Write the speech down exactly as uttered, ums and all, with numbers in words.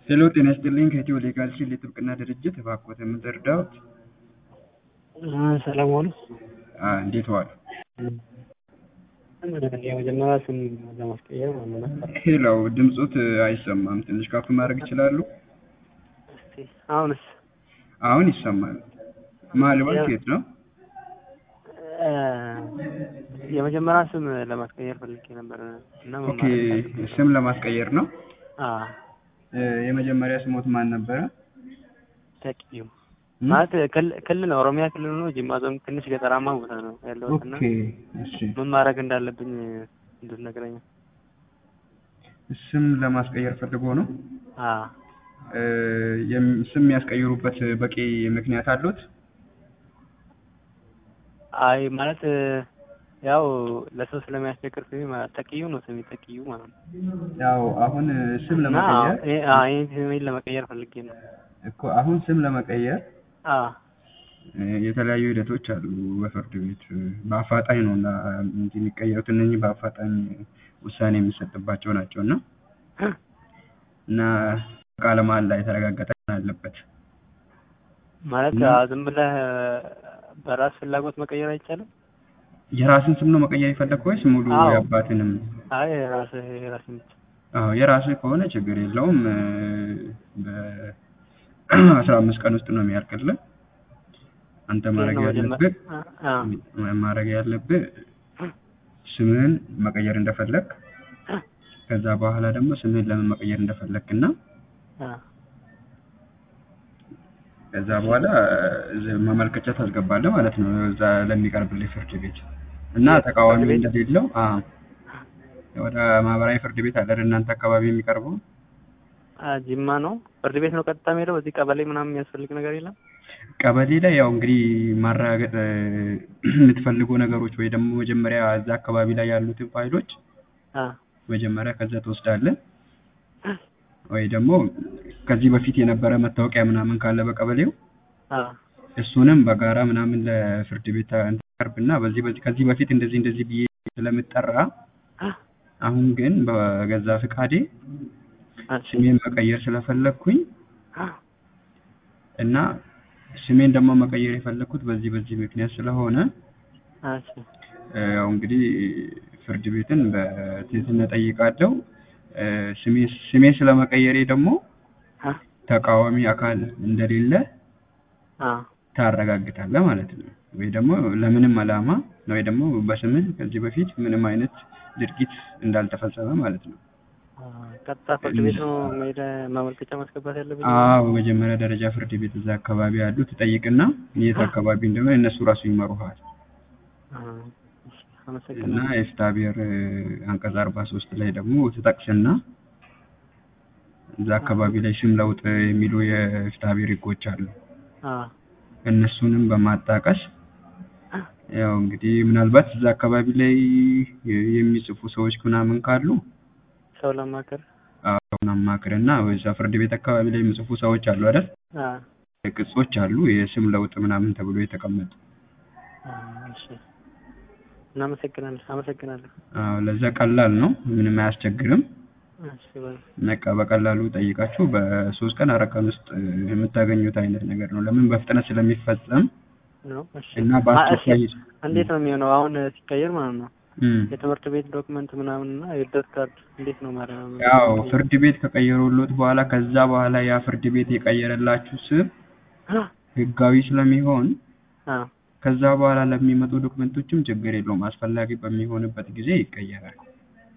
ሄሎ ጤና ይስጥልኝ ከኢትዮ ሌጋል ሲል የጥብቅና ድርጅት እባክዎትን ምን ልርዳዎት? ሰላም ዋሉ። እንዴት ዋሉ? የመጀመሪያ ስም ለማስቀየር ማለት ነው። ሄሎ ድምጾት አይሰማም፣ ትንሽ ከፍ ማድረግ ይችላሉ? አሁንስ? አሁን ይሰማል። ማልበል ከየት ነው? የመጀመሪያ ስም ለማስቀየር ፈልጌ ነበር እና ኦኬ ስም ለማስቀየር ነው? አዎ። የመጀመሪያ ስሞት ማን ነበረ? ተቂዩ ማለት ክልል ነው፣ ኦሮሚያ ክልል ነው። ጅማ ዞን ትንሽ ገጠራማ ቦታ ነው ያለሁት እና ኦኬ እሺ፣ ምን ማድረግ እንዳለብኝ እንድትነግረኝ። ስም ለማስቀየር ፈልጎ ነው? አዎ። ስም የሚያስቀይሩበት በቂ ምክንያት አሉት? አይ ማለት ያው ለሰው ስለሚያስቸግር ስሜ ማለት ተቂዩ ነው። ስሜ ተቂዩ ማለት ነው። ያው አሁን ስም ለመቀየር አይ ስሜን ለመቀየር ፈልጌ ነው እኮ። አሁን ስም ለመቀየር አዎ የተለያዩ ሂደቶች አሉ በፍርድ ቤት። በአፋጣኝ ነው እና እንጂ የሚቀየሩት እነኚህ በአፋጣኝ ውሳኔ የሚሰጥባቸው ናቸው እና እና ቃለ መሃላ ላይ የተረጋገጠ አለበት ማለት ዝም ብለህ በራስ ፍላጎት መቀየር አይቻልም? የራስን ስም ነው መቀየር የፈለግከው ወይስ ሙሉ የአባትንም? አይ የራስህ የራስህን ብቻ። አዎ የራስህ ከሆነ ችግር የለውም። በአስራ አምስት ቀን ውስጥ ነው የሚያልቅልህ። አንተ ማድረግ ያለብህ ማድረግ ያለብህ ስምህን መቀየር እንደፈለግ፣ ከዛ በኋላ ደግሞ ስምህን ለምን መቀየር እንደፈለግና ከዛ በኋላ ማመልከቻ ታስገባለህ ማለት ነው እዛ ለሚቀርብልህ ፍርድ ቤት። እና ተቃዋሚ እንደሌለው አዎ ወደ ማህበራዊ ፍርድ ቤት አለ እናንተ አካባቢ የሚቀርበው? ጅማ ነው ፍርድ ቤት ነው ቀጥታ ሄደው። በዚህ ቀበሌ ምናምን የሚያስፈልግ ነገር የለም? ቀበሌ ላይ ያው እንግዲህ ማረጋገጥ የምትፈልጉ ነገሮች ወይ ደግሞ መጀመሪያ እዛ አካባቢ ላይ ያሉትን ፋይሎች መጀመሪያ ከዛ ትወስዳለህ፣ ወይ ደግሞ ከዚህ በፊት የነበረ መታወቂያ ምናምን ካለ በቀበሌው እሱንም በጋራ ምናምን ለፍርድ ቤት እንተርብና በዚህ በዚህ ከዚህ በፊት እንደዚህ እንደዚህ ብዬ ስለምጠራ አሁን ግን በገዛ ፍቃዴ ስሜን መቀየር ስለፈለኩኝ እና ስሜን ደግሞ መቀየር የፈለኩት በዚህ በዚህ ምክንያት ስለሆነ ያው እንግዲህ ፍርድ ቤትን በትህትና ጠይቃለሁ። ስሜ ስሜ ስለመቀየሬ ደግሞ ተቃዋሚ አካል እንደሌለ ታረጋግጣለህ ማለት ነው። ወይ ደግሞ ለምንም ዓላማ ወይ ደግሞ በስምህ ከዚህ በፊት ምንም አይነት ድርጊት እንዳልተፈጸመ ማለት ነው። ቀጥታ ፍርድ ቤት ነው ሄደ ማመልከቻ ማስገባት ያለብኝ? አዎ መጀመሪያ ደረጃ ፍርድ ቤት እዛ አካባቢ ያሉ ትጠይቅና የት አካባቢ እንደሆነ እነሱ ራሱ ይመሩሃል። እና የፍትሐ ብሔር አንቀጽ አርባ ሶስት ላይ ደግሞ ትጠቅስና እዛ አካባቢ ላይ ስም ለውጥ የሚሉ የፍትሐ ብሔር ህጎች አሉ። እነሱንም በማጣቀስ ያው እንግዲህ ምናልባት እዛ አካባቢ ላይ የሚጽፉ ሰዎች ምናምን ካሉ ሰው ለማከር አዎ ለማከርና ወይስ ፍርድ ቤት አካባቢ ላይ የሚጽፉ ሰዎች አሉ አይደል? አዎ ቅጾች አሉ የስም ለውጥ ምናምን ተብሎ የተቀመጡ። እሺ እናመሰግናለን። አመሰግናለሁ። አዎ ለዛ ቀላል ነው፣ ምንም አያስቸግርም። እሺ በል በቃ በቀላሉ ጠይቃችሁ በሶስት ቀን አራት ቀን ውስጥ የምታገኙት አይነት ነገር ነው። ለምን በፍጥነት ስለሚፈጸም ነው። እሺ እና በአስቸኳይ እንዴት ነው የሚሆነው አሁን ሲቀየር ማለት ነው? የትምህርት ቤት ዶክመንት ምናምን እና የልደት ካርድ እንዴት ነው ማለት ነው? ያው ፍርድ ቤት ከቀየሩልዎት በኋላ ከዛ በኋላ ያ ፍርድ ቤት የቀየረላችሁ ስም ህጋዊ ስለሚሆን ከዛ በኋላ ለሚመጡ ዶክመንቶችም ችግር የለውም፣ አስፈላጊ በሚሆንበት ጊዜ ይቀየራል።